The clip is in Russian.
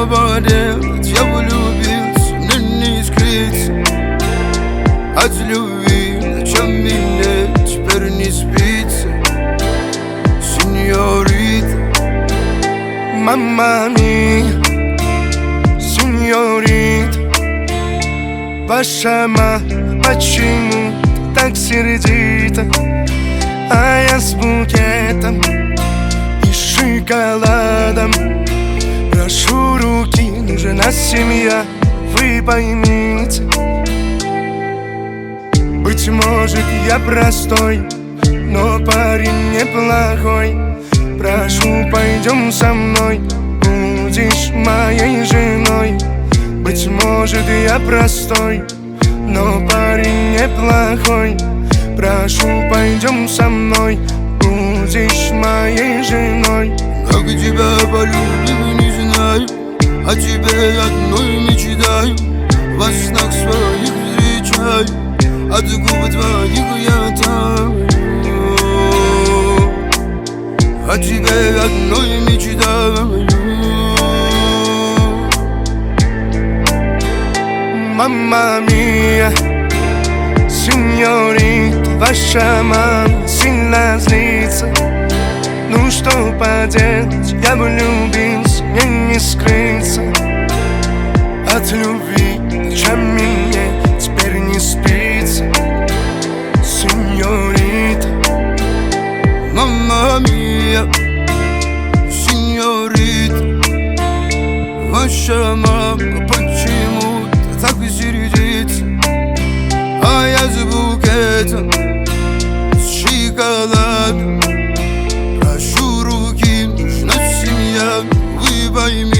болел, я влюбился, мне не скрыться от любви. Зачем мне теперь не спится, сеньорита? Мамма мия, сеньорита, ваша мама почему так сердита? А я с букетом и шоколадом. Прошу руки, нужна семья, вы поймите. Быть может, я простой, но парень неплохой. Прошу, пойдем со мной, будешь моей женой. Быть может, я простой, но парень неплохой. Прошу, пойдем со мной, будешь моей женой. Как тебя полюбил, не знаю, о тебе одной мечтаю. Во снах своих встречаю, от губ твоих я таю. О тебе одной мечтаю. Мамма мия, сеньорита, ваша мама сильно злится. Ну что поделать, я влюбился, мне не скрыться от любви. Зачем мне теперь не спится, сеньорита? Мамма мия, сеньорита, ваша мама почему-то так сердится. А я с букетом, с шоколадом. Прошу руки, нужна семья, вы поймите.